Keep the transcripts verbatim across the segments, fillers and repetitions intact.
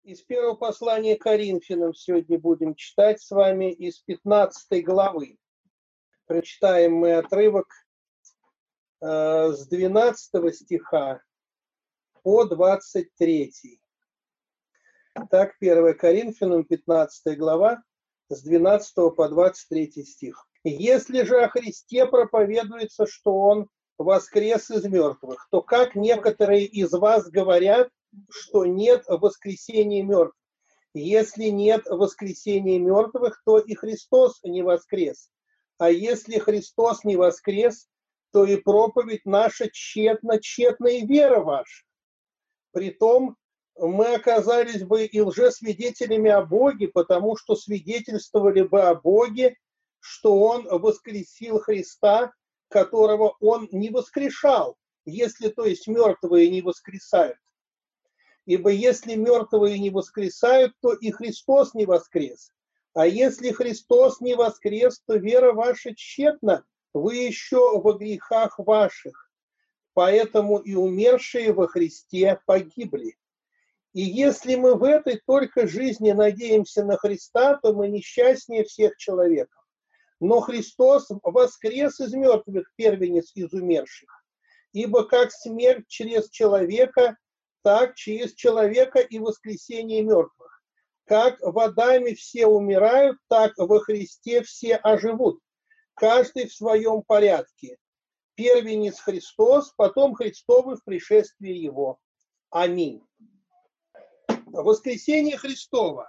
Из первого послания к Коринфянам сегодня будем читать с вами из пятнадцатой главы. Прочитаем мы отрывок э, с двенадцатого стиха по двадцать третий. Так, первое Коринфянам, пятнадцатая глава, с двенадцатого по двадцать третий стих. «Если же о Христе проповедуется, что Он воскрес из мертвых, то как некоторые из вас говорят, что нет воскресения мертвых? Если нет воскресения мертвых, то и Христос не воскрес. А если Христос не воскрес, то и проповедь наша тщетна, тщетна и вера ваша. Притом мы оказались бы и лжесвидетелями о Боге, потому что свидетельствовали бы о Боге, что Он воскресил Христа, которого Он не воскрешал, если, то есть, мертвые не воскресают. Ибо если мертвые не воскресают, то и Христос не воскрес. А если Христос не воскрес, то вера ваша тщетна, вы еще во грехах ваших. Поэтому и умершие во Христе погибли. И если мы в этой только жизни надеемся на Христа, то мы несчастнее всех человеков. Но Христос воскрес из мертвых, первенец из умерших. Ибо как смерть через человека, так через человека и воскресение мертвых. Как в Адаме все умирают, так во Христе все оживут. Каждый в своем порядке. Первенец Христос, потом Христовы в пришествии Его. Аминь. Воскресение Христова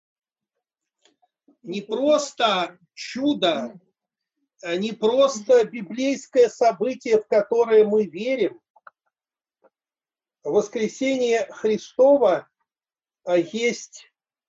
не просто чудо, не просто библейское событие, в которое мы верим. Воскресение Христова есть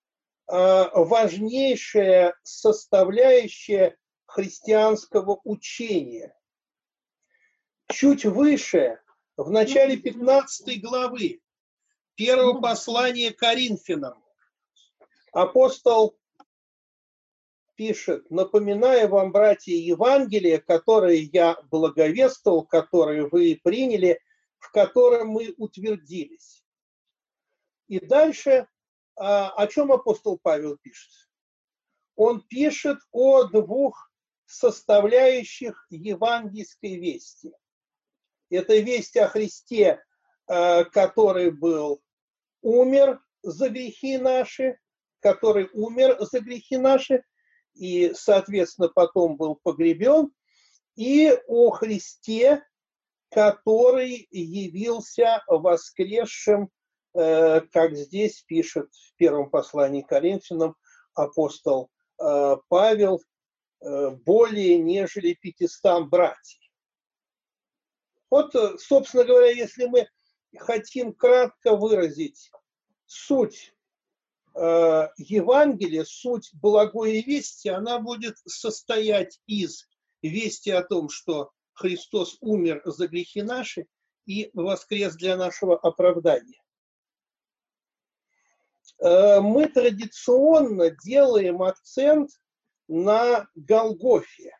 важнейшая составляющая христианского учения. Чуть выше, в начале пятнадцатой главы первого послания к Коринфянам, апостол пишет: «Напоминаю вам, братья, Евангелие, которое я благовествовал, которое вы приняли, в котором мы утвердились». И дальше о чем апостол Павел пишет? Он пишет о двух составляющих евангельской вести. Это весть о Христе, который был умер за грехи наши, который умер за грехи наши и, соответственно, потом был погребен, и о Христе, который явился воскресшим, как здесь пишет в первом послании к Коринфянам апостол Павел, более нежели пятистам братьев. Вот, собственно говоря, если мы хотим кратко выразить суть Евангелия, суть благой вести, она будет состоять из вести о том, что Христос умер за грехи наши и воскрес для нашего оправдания. Мы традиционно делаем акцент на Голгофе.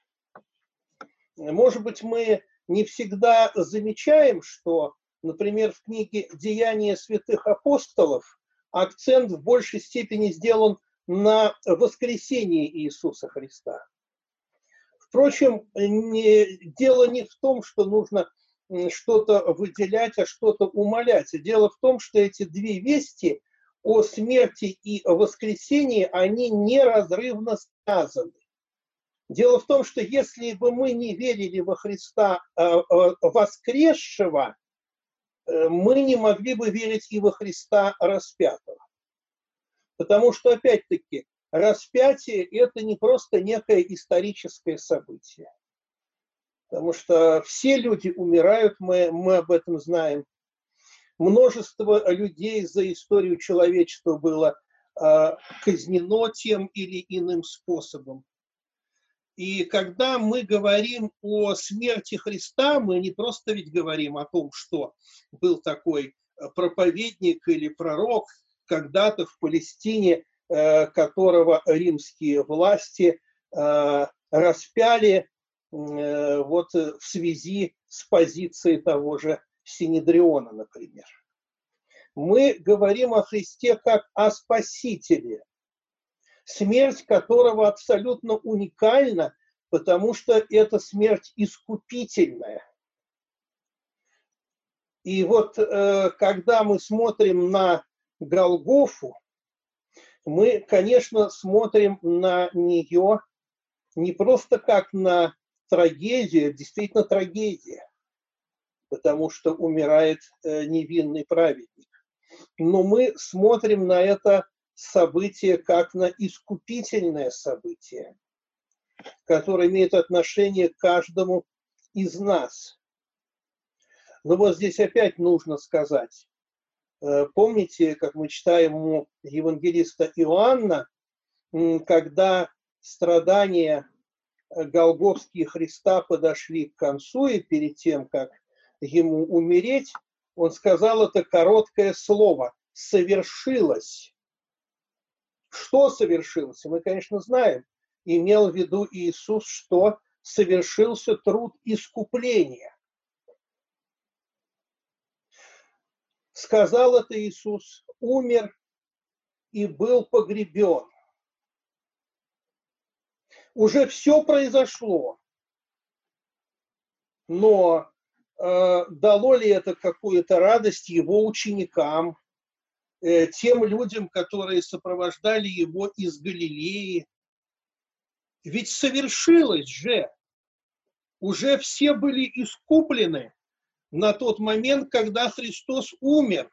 Может быть, мы не всегда замечаем, что, например, в книге «Деяния святых апостолов» акцент в большей степени сделан на воскресении Иисуса Христа. Впрочем, не, дело не в том, что нужно что-то выделять, а что-то умалять. Дело в том, что эти две вести о смерти и о воскресении, они неразрывно связаны. Дело в том, что если бы мы не верили во Христа воскресшего, мы не могли бы верить и во Христа распятого. Потому что, опять-таки, распятие – это не просто некое историческое событие. Потому что все люди умирают, мы, мы об этом знаем. Множество людей за историю человечества было э, казнено тем или иным способом. И когда мы говорим о смерти Христа, мы не просто ведь говорим о том, что был такой проповедник или пророк когда-то в Палестине, которого римские власти распяли вот в связи с позицией того же Синедриона, например. Мы говорим о Христе как о Спасителе, смерть которого абсолютно уникальна, потому что это смерть искупительная. И вот э, когда мы смотрим на Голгофу, мы, конечно, смотрим на нее не просто как на трагедию, действительно трагедия, потому что умирает э, невинный праведник. Но мы смотрим на это событие как на искупительное событие, которое имеет отношение к каждому из нас. Но вот здесь опять нужно сказать, помните, как мы читаем у евангелиста Иоанна, когда страдания голгофские Христа подошли к концу, и перед тем, как ему умереть, он сказал это короткое слово «совершилось». Что совершилось? Мы, конечно, знаем. Имел в виду Иисус, что совершился труд искупления. Сказал это Иисус, умер и был погребен. Уже все произошло, но э, дало ли это какую-то радость его ученикам, э, тем людям, которые сопровождали его из Галилеи? Ведь совершилось же, уже все были искуплены на тот момент, когда Христос умер,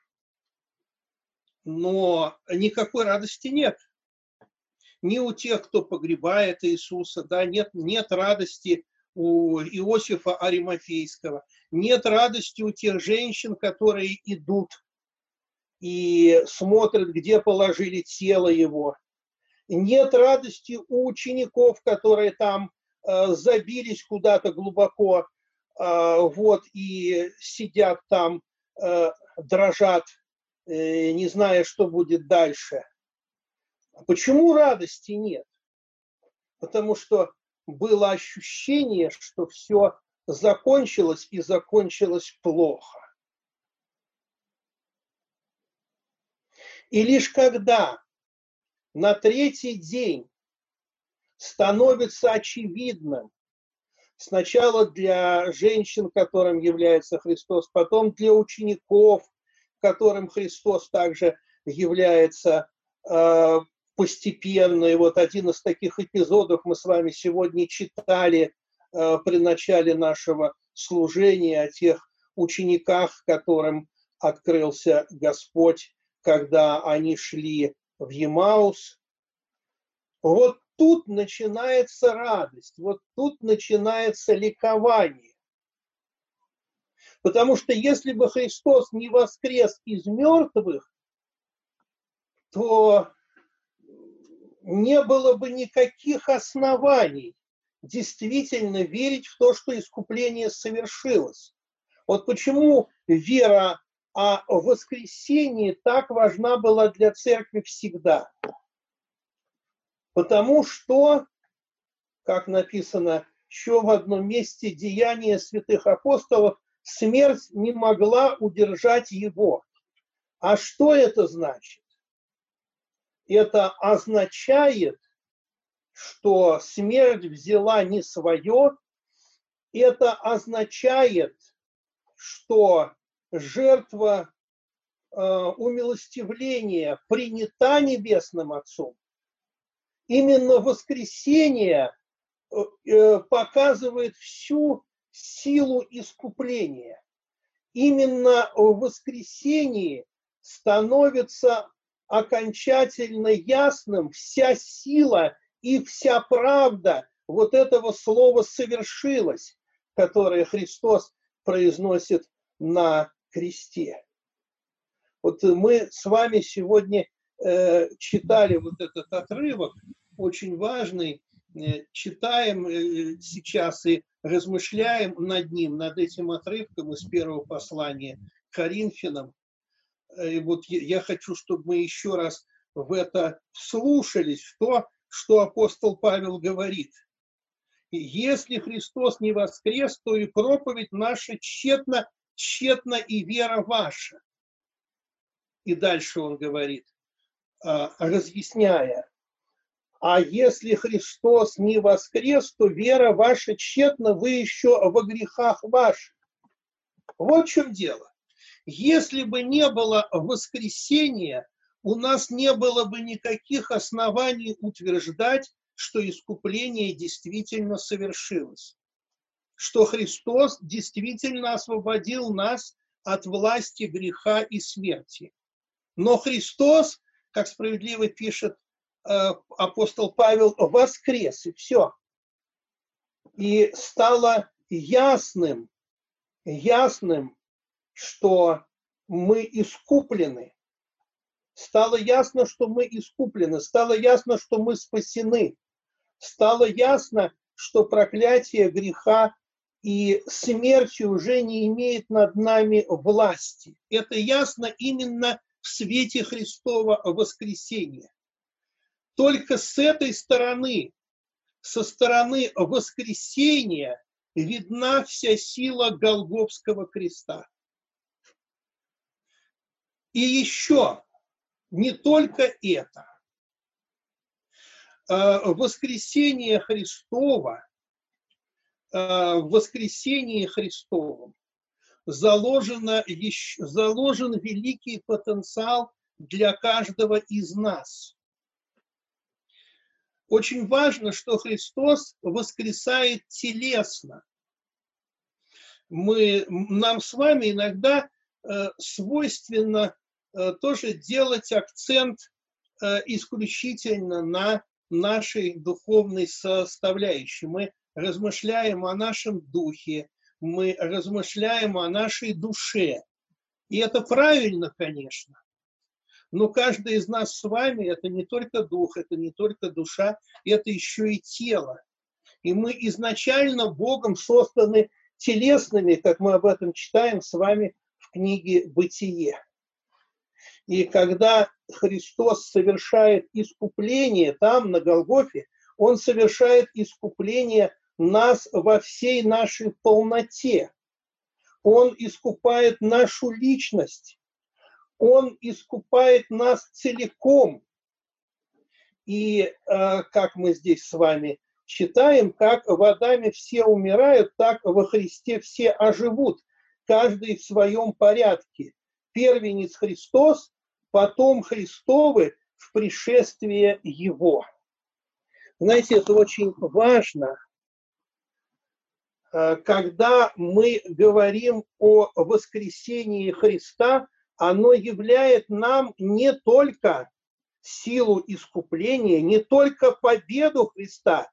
но никакой радости нет. Ни у тех, кто погребает Иисуса, да, нет, нет радости у Иосифа Аримафейского, нет радости у тех женщин, которые идут и смотрят, где положили тело его. Нет радости у учеников, которые там э, забились куда-то глубоко, э, вот, и сидят там, э, дрожат, э, не зная, что будет дальше. Почему радости нет? Потому что было ощущение, что все закончилось и закончилось плохо. И лишь когда на третий день становится очевидным, сначала для женщин, которым является Христос, потом для учеников, которым Христос также является э, постепенно. И вот один из таких эпизодов мы с вами сегодня читали э, при начале нашего служения о тех учениках, которым открылся Господь, когда они шли в Емаус. Вот тут начинается радость, вот тут начинается ликование. Потому что если бы Христос не воскрес из мертвых, то не было бы никаких оснований действительно верить в то, что искупление совершилось. Вот почему вера о воскресении так важна была для церкви всегда. Потому что, как написано еще в одном месте, Деяния святых апостолов, смерть не могла удержать его. А что это значит? Это означает, что смерть взяла не свое. Это означает, что жертва э, умилостивления принята Небесным Отцом. Именно воскресение э, показывает всю силу искупления. Именно в воскресении становится окончательно ясным вся сила и вся правда вот этого слова «совершилось», которое Христос произносит на кресте. Вот мы с вами сегодня э, читали вот этот отрывок, очень важный, э, читаем э, сейчас и размышляем над ним, над этим отрывком из первого послания к Коринфянам. И вот я хочу, чтобы мы еще раз в это вслушались, в то, что апостол Павел говорит. Если Христос не воскрес, то и проповедь наша тщетна, тщетна и вера ваша. И дальше он говорит, разъясняя: а если Христос не воскрес, то вера ваша тщетна, вы еще во грехах ваших. Вот в чем дело. Если бы не было воскресения, у нас не было бы никаких оснований утверждать, что искупление действительно совершилось, что Христос действительно освободил нас от власти греха и смерти. Но Христос, как справедливо пишет э, апостол Павел, воскрес, и все. И стало ясным, ясным, что мы искуплены. Стало ясно, что мы искуплены. Стало ясно, что мы спасены. Стало ясно, что проклятие греха и смерти уже не имеет над нами власти. Это ясно именно в свете Христова воскресения. Только с этой стороны, со стороны воскресения, видна вся сила Голгофского креста. И еще не только это. В воскресении Христова, в воскресении Христовом заложено, заложен великий потенциал для каждого из нас. Очень важно, что Христос воскресает телесно. Мы, нам с вами иногда э, свойственно э, тоже делать акцент э, исключительно на нашей духовной составляющей. Мы размышляем о нашем духе, мы размышляем о нашей душе. И это правильно, конечно. Но каждый из нас с вами – это не только дух, это не только душа, это еще и тело. И мы изначально Богом созданы телесными, как мы об этом читаем с вами в книге «Бытие». И когда Христос совершает искупление там, на Голгофе, Он совершает искупление нас во всей нашей полноте. Он искупает нашу личность. Он искупает нас целиком. И э, как мы здесь с вами читаем, как в Адаме все умирают, так во Христе все оживут, каждый в своем порядке. Первенец Христос, потом Христовы в пришествие Его. Знаете, это очень важно, когда мы говорим о воскресении Христа, оно являет нам не только силу искупления, не только победу Христа,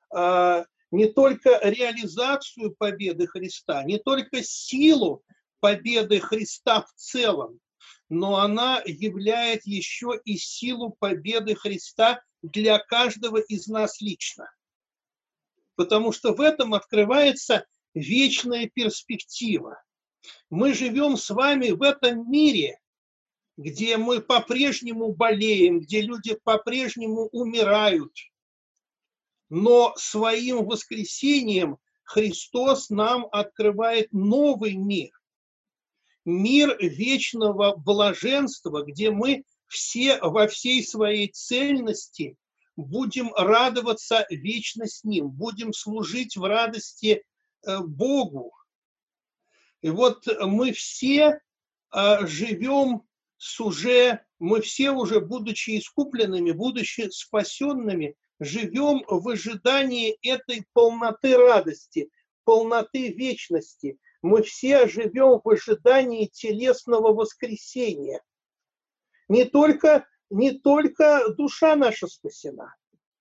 не только реализацию победы Христа, не только силу победы Христа в целом, но она являет еще и силу победы Христа для каждого из нас лично. Потому что в этом открывается вечная перспектива. Мы живем с вами в этом мире, где мы по-прежнему болеем, где люди по-прежнему умирают. Но своим воскресением Христос нам открывает новый мир. Мир вечного блаженства, где мы все во всей своей цельности будем радоваться вечно с Ним, будем служить в радости Богу. И вот мы все живем с уже, мы все уже, будучи искупленными, будучи спасенными, живем в ожидании этой полноты радости, полноты вечности. Мы все живем в ожидании телесного воскресения. Не только, не только душа наша спасена,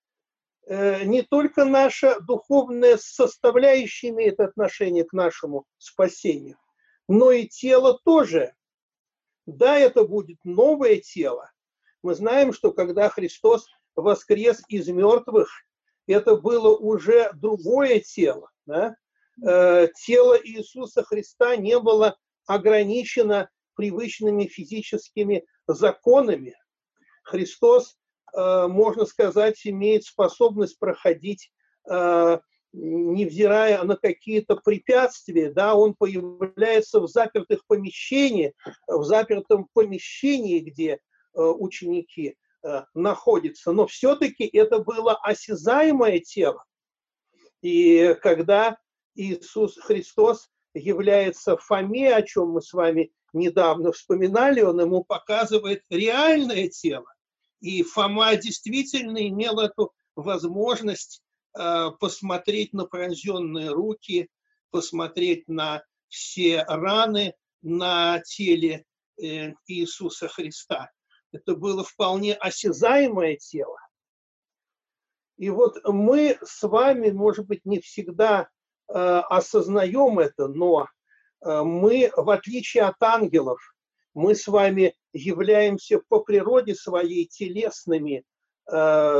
не только наша духовная составляющая имеет отношение к нашему спасению, но и тело тоже. Да, это будет новое тело. Мы знаем, что когда Христос воскрес из мертвых, это было уже другое тело. Да? Тело Иисуса Христа не было ограничено привычными физическими законами. Христос, можно сказать, имеет способность проходить невзирая на какие-то препятствия, да, он появляется в запертых помещениях, в запертом помещении, где ученики находятся. Но все-таки это было осязаемое тело. И когда Иисус Христос является Фоме, о чем мы с вами недавно вспоминали, он ему показывает реальное тело. И Фома действительно имел эту возможность э, посмотреть на пронзенные руки, посмотреть на все раны на теле э, Иисуса Христа. Это было вполне осязаемое тело. И вот мы с вами, может быть, не всегда э, осознаем это, но э, мы, в отличие от ангелов, мы с вами являемся по природе своей телесными э,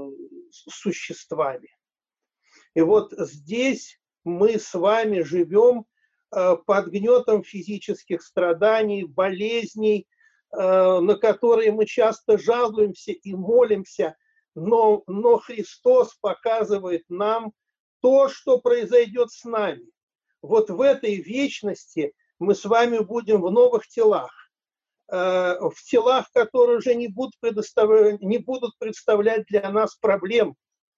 существами. И вот здесь мы с вами живем э, под гнетом физических страданий, болезней, э, на которые мы часто жалуемся и молимся, но, но Христос показывает нам то, что произойдет с нами. Вот в этой вечности мы с вами будем в новых телах, в телах, которые уже не будут, не будут представлять для нас проблем,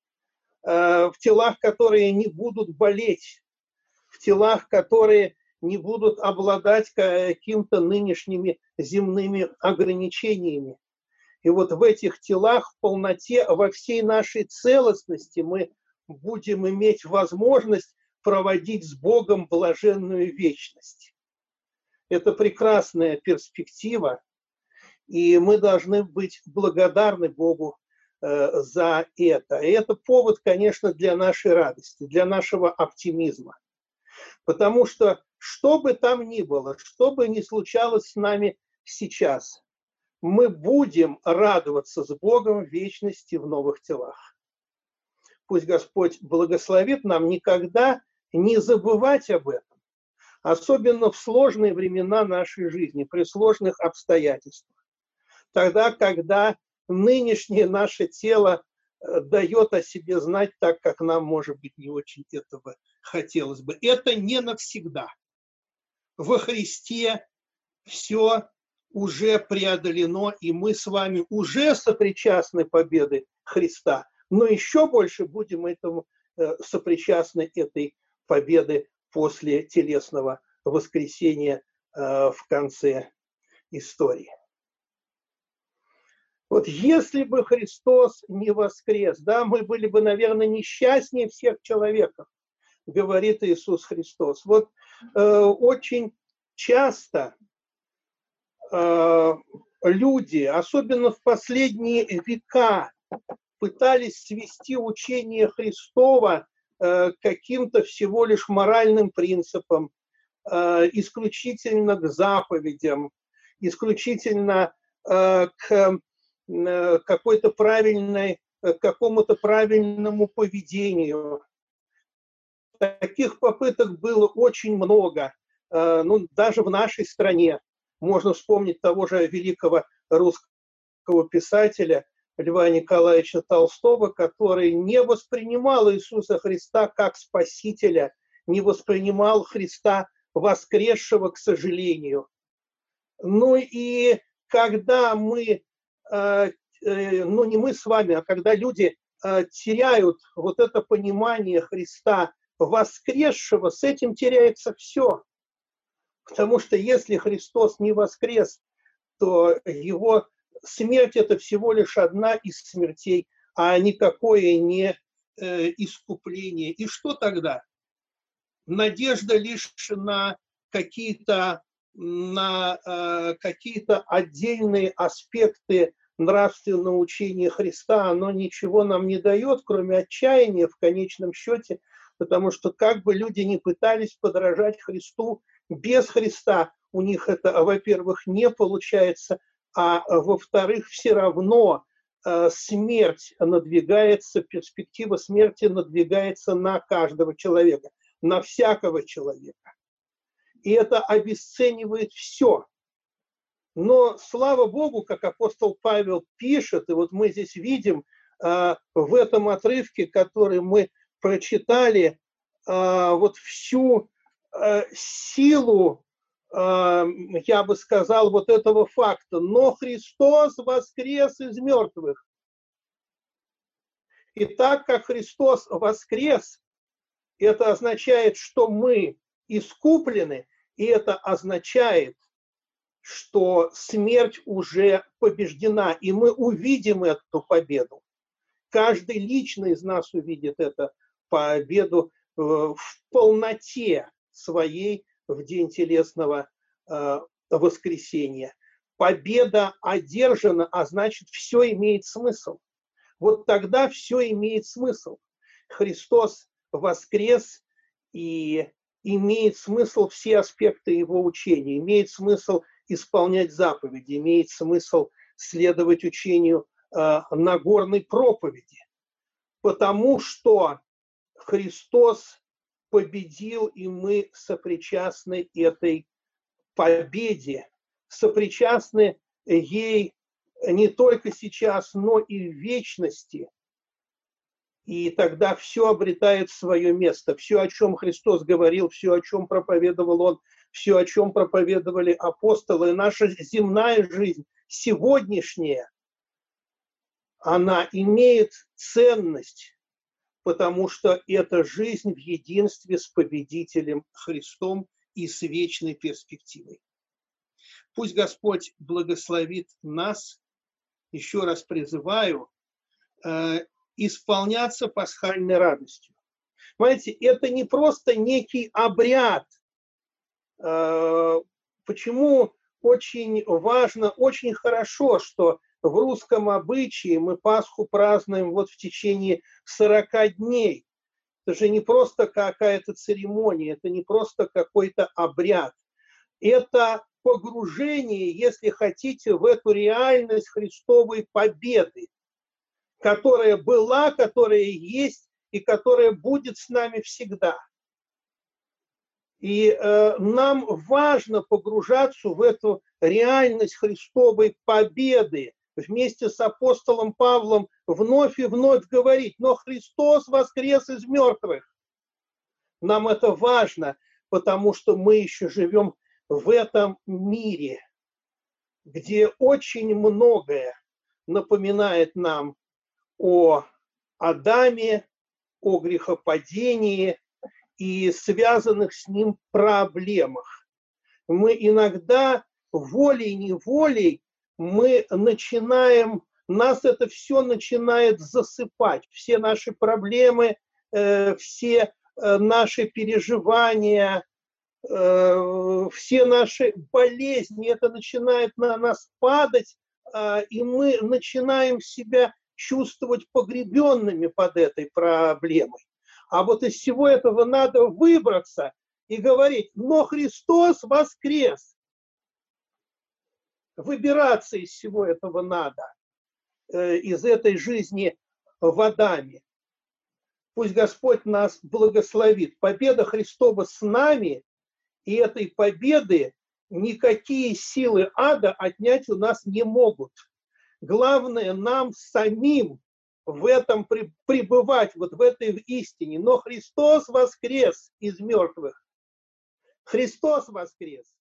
в телах, которые не будут болеть, в телах, которые не будут обладать какими-то нынешними земными ограничениями. И вот в этих телах в полноте, во всей нашей целостности мы будем иметь возможность проводить с Богом блаженную вечность. Это прекрасная перспектива, и мы должны быть благодарны Богу э, за это. И это повод, конечно, для нашей радости, для нашего оптимизма. Потому что, что бы там ни было, что бы ни случалось с нами сейчас, мы будем радоваться с Богом в вечности в новых телах. Пусть Господь благословит нам никогда не забывать об этом, особенно в сложные времена нашей жизни, при сложных обстоятельствах. Тогда, когда нынешнее наше тело дает о себе знать так, как нам, может быть, не очень этого хотелось бы. Это не навсегда. Во Христе все уже преодолено, и мы с вами уже сопричастны победе Христа, но еще больше будем этому сопричастны этой победы после телесного воскресения в конце истории. Вот если бы Христос не воскрес, да, мы были бы, наверное, несчастнее всех человеков, говорит Иисус Христос. Вот э, очень часто э, люди, особенно в последние века, пытались свести учение Христова э, каким-то всего лишь моральным принципам, э, исключительно к заповедям, исключительно э, к какой-то правильной, к какому-то правильному поведению. Таких попыток было очень много. Ну, даже в нашей стране можно вспомнить того же великого русского писателя Льва Николаевича Толстого, который не воспринимал Иисуса Христа как Спасителя, не воспринимал Христа воскресшего, к сожалению. Ну и когда мы ну не мы с вами, а когда люди теряют вот это понимание Христа воскресшего, с этим теряется все. Потому что если Христос не воскрес, то его смерть – это всего лишь одна из смертей, а никакое не искупление. И что тогда? Надежда лишь на какие-то на э, какие-то отдельные аспекты нравственного учения Христа, оно ничего нам не дает, кроме отчаяния в конечном счете, потому что как бы люди ни пытались подражать Христу, без Христа у них это, во-первых, не получается, а во-вторых, все равно э, смерть надвигается, перспектива смерти надвигается на каждого человека, на всякого человека. И это обесценивает все. Но, слава Богу, как апостол Павел пишет, и вот мы здесь видим э, в этом отрывке, который мы прочитали э, вот всю э, силу, э, я бы сказал, вот этого факта. Но Христос воскрес из мертвых. И так как Христос воскрес, это означает, что мы искуплены, и это означает, что смерть уже побеждена, и мы увидим эту победу. Каждый лично из нас увидит эту победу в полноте своей в день телесного воскресения. Победа одержана, а значит, все имеет смысл. Вот тогда все имеет смысл. Христос воскрес, и имеет смысл все аспекты его учения, имеет смысл исполнять заповеди, имеет смысл следовать учению э, Нагорной проповеди, потому что Христос победил, и мы сопричастны этой победе, сопричастны ей не только сейчас, но и в вечности. И тогда все обретает свое место. Все, о чем Христос говорил, все, о чем проповедовал Он, все, о чем проповедовали апостолы, наша земная жизнь, сегодняшняя, она имеет ценность, потому что это жизнь в единстве с победителем Христом и с вечной перспективой. Пусть Господь благословит нас. Еще раз призываю э, исполняться пасхальной радостью. Понимаете, это не просто некий обряд. Э, почему очень важно, очень хорошо, что в русском обычае мы Пасху празднуем вот в течение сорока дней. Это же не просто какая-то церемония, это не просто какой-то обряд. Это погружение, если хотите, в эту реальность Христовой победы, которая была, которая есть и которая будет с нами всегда. И э, нам важно погружаться в эту реальность Христовой победы, вместе с апостолом Павлом вновь и вновь говорить: но Христос воскрес из мертвых. Нам это важно, потому что мы еще живем в этом мире, где очень многое напоминает нам о Адаме, о грехопадении и связанных с ним проблемах. Мы иногда волей-неволей мы начинаем, нас это все начинает засыпать, все наши проблемы, э, все э, наши переживания, все наши болезни, это начинает на нас падать, и мы начинаем себя чувствовать погребенными под этой проблемой. А вот из всего этого надо выбраться и говорить: но Христос воскрес. Выбираться из всего этого надо, из этой жизни в Адаме. Пусть Господь нас благословит. Победа Христова с нами. И этой победы никакие силы ада отнять у нас не могут. Главное нам самим в этом пребывать, вот в этой истине. Но Христос воскрес из мертвых. Христос воскрес.